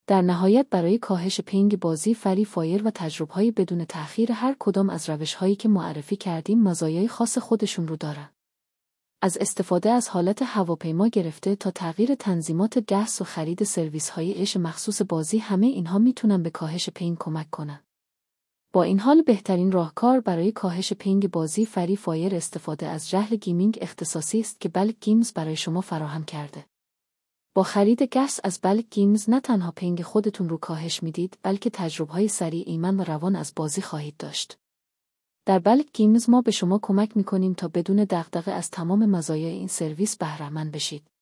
در نهایت برای کاهش پینگ بازی فری فایر و تجربه‌های بدون تأخیر هر کدام از روش‌هایی که معرفی کردیم مزایای خاص خودشون رو دارن. از استفاده از حالت هواپیما گرفته تا تغییر تنظیمات دست و خرید سرویس‌های عش مخصوص بازی همه اینها میتونن به کاهش پینگ کمک کنن. با این حال بهترین راهکار برای کاهش پینگ بازی فری فایر استفاده از جهل گیمینگ اختصاصی است که بلک گیمز برای شما فراهم کرده. با خرید گس از بلک گیمز نه تنها پینگ خودتون رو کاهش میدید بلکه تجربه‌های سریع ایمن و روان از بازی خواهید داشت. در بلک گیمز ما به شما کمک میکنیم تا بدون دغدغه از تمام مزایای این سرویس بهره‌مند بشید.